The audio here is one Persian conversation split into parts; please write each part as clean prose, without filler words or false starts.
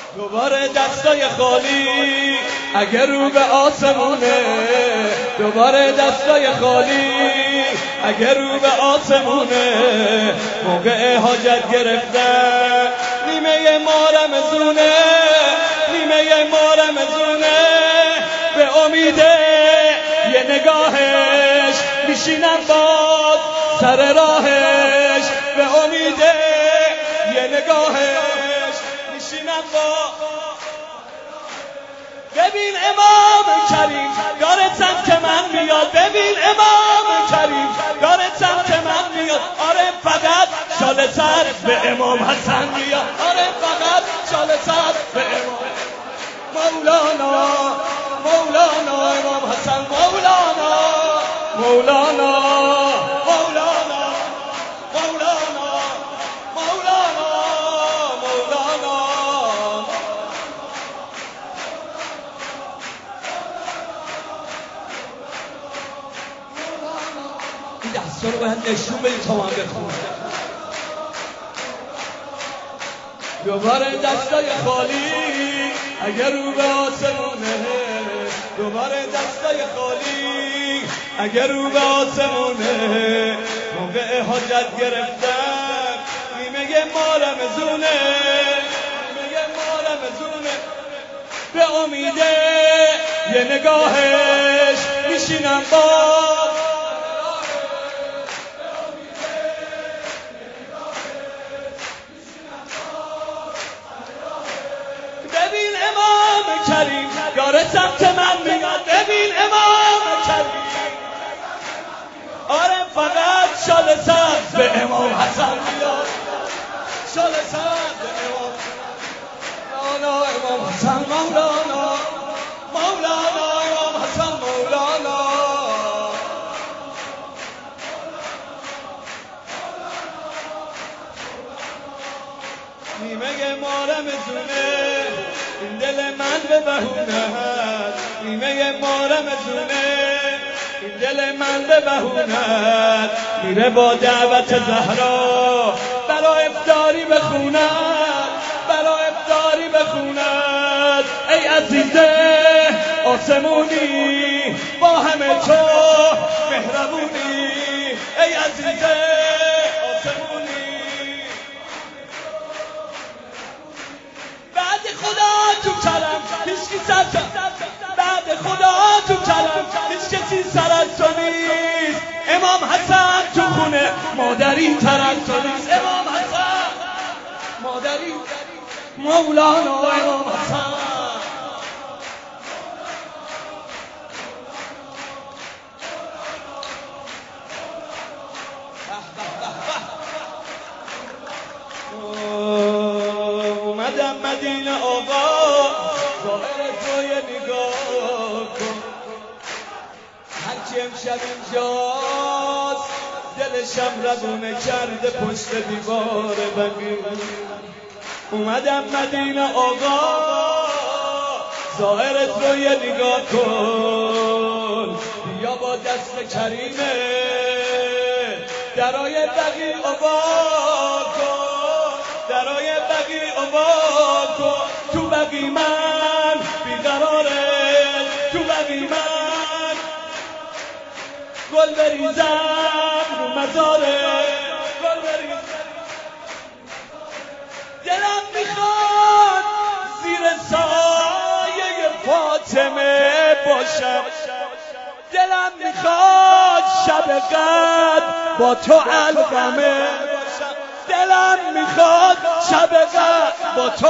دوباره دستای خالی اگر رو به آسمونه، دوباره دستای خالی اگر رو به آسمونه، موقع حاجت گرفتن نیمه ما رمزونه، نیمه ما رمزونه، به امید یه نگاهش میشینم باز سر راهش، به امید یه نگاهش میشینم باز. ببین امام کریم داره سمت من میاد، ببین امام کریم داره سمت من میاد. آره فقط شال سر به امام حسن میاد، آره فقط شال سر به امام مولانا، مولانا امام حسن، مولانا، مولانا، مولانا، مولانا، مولانا، مولانا. این دستا رو باید نشون بدید تا من بخونم. دوباره دستای خالی اگر رو به آسمونه، دوباره دستای خالی اگر رو به آسمونه، موقع حاجت گرفتن نیمه ما رمزونه، نیمه ما رمزونه، به امید یه نگاهش میشینم باز. ببین امام کریم داره سمت من میاد، ببین امام کریم، آره فقط شال سر به امام حسن میاد، شال سر به امام مولانا، امام حسن مولانا، مولانا امام حسن مولانا. نیمه ما رمزونه این دل من به بهونه هست، نیمه ما رمزونه این دل من به بهونه هست، میره با دعوت زهرا برا افطاری بخوند، برا افطاری بخوند. ای عزیزه آسمونی با همه تو مهربونی، ای عزیزه آسمونی. بعد خدا تو کلم هیچ کی سر، بعد خدا تو کلم هیچ کسی سر از تو نیست. امام حسن تو خونه مادری تر از تو نیست، امام حسن مادری، مولانا امام حسن. اومدم مدینه آقا ظاهر تو یه نگاه کن، هرچی امشب اینجاست دلشم ربونه کرده پشت دیوار بقیه. اومدم مدینه آقا ظاهر تو یه نگاه کن، بیا با دست کریمه درای بقیه آبا کن، درای بقیه آبا کن. تو بقیه من بیقراره، تو بقیه من گل بریزم رو مزاره، گل بریزم. دلم میخواد زیر سایه فاطمه باشم، دلم میخواد شب قدر با تو علقمه باشم، دلم میخواد شب قدر با تو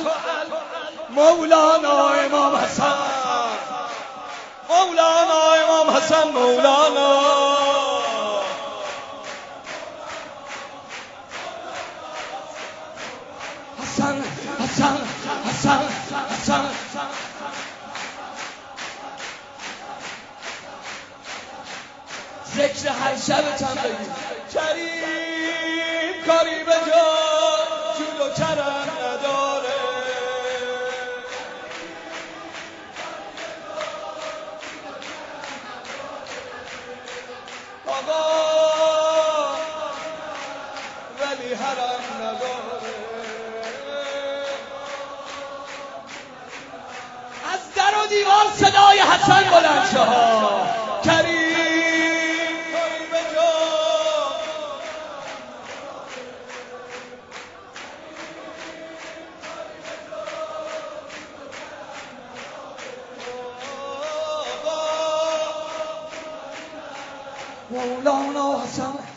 مولانا امام حسن، مولانا امام حسن مولانا. حسن حسن حسن حسن ذکر هر شبتم بگید کریم کاری به جا جود و کرم نداره. آقا ولی حرم نداره، صدای حسن بلند شه کریم مولانا حسن